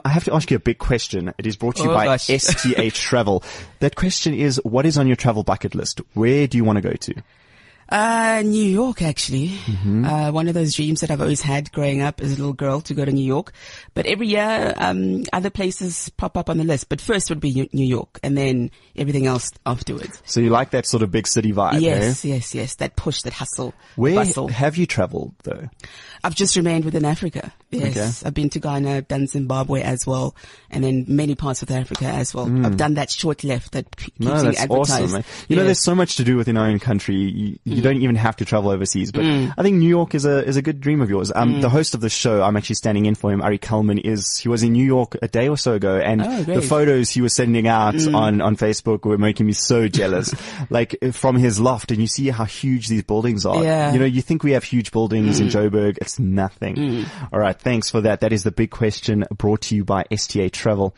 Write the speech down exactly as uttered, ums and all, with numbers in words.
I have to ask you a big question. It is brought to you Oh, by gosh. S T A Travel. That question is, what is on your travel bucket list? Where do you want to go to? Uh, New York, actually. Mm-hmm. Uh, one of those dreams that I've always had growing up as a little girl to go to New York. But every year, um, other places pop up on the list. But first would be New New York and then everything else afterwards. So you like that sort of big city vibe, Yes, eh? yes, yes. That push, that hustle, Where bustle. have you traveled though? I've just remained within Africa. Yes. Okay. I've been to Ghana, I've done Zimbabwe as well, and then many parts of Africa as well. I've done that short left that p- keeps No, getting that's advertised. awesome. Man. You know, Yes. there's so much to do within our own country. You, you Mm. don't even have to travel overseas. But I think New York is a is a good dream of yours. Um, Mm. The host of the show, I'm actually standing in for him, Ari Kalman, is he was in New York a day or so ago, and Oh, the great. photos he was sending out on on Facebook were making me so jealous. Like from his loft, and you see how huge these buildings are. Yeah. You know, you think we have huge buildings in Joburg. It's nothing. All right, thanks for that. That is the big question brought to you by S T A Travel.